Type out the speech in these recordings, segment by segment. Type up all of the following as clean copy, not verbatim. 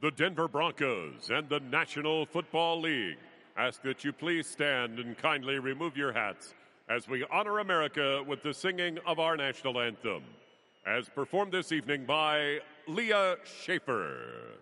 The Denver Broncos and the National Football League ask that you please stand and kindly remove your hats as we honor America with the singing of our national anthem, as performed this evening by Leah Schaefer.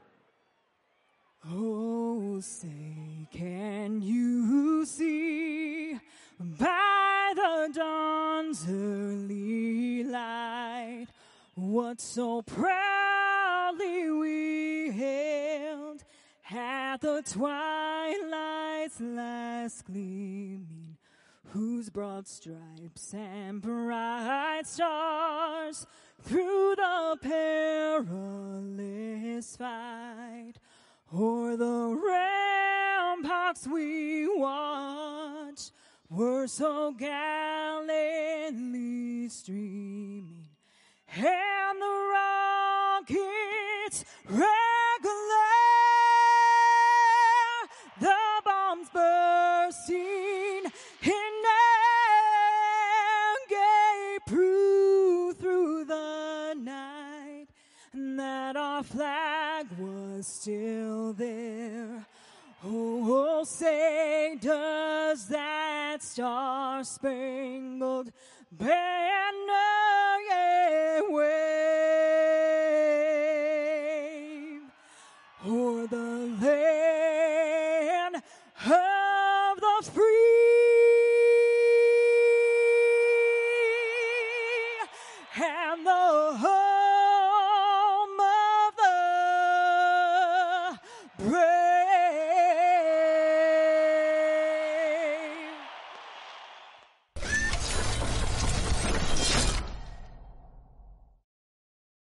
Oh, say, can you see by the dawn's early light what so proudly we hailed at the twilight's last gleaming, whose broad stripes and bright stars through the perilous fight o'er the ramparts we watched were so gallantly streaming, and the rockets regular, the bombs bursting in air gave proof through the night that our flag was still there. Oh, say, does that star-spangled banner yet wave o'er the land of the free and the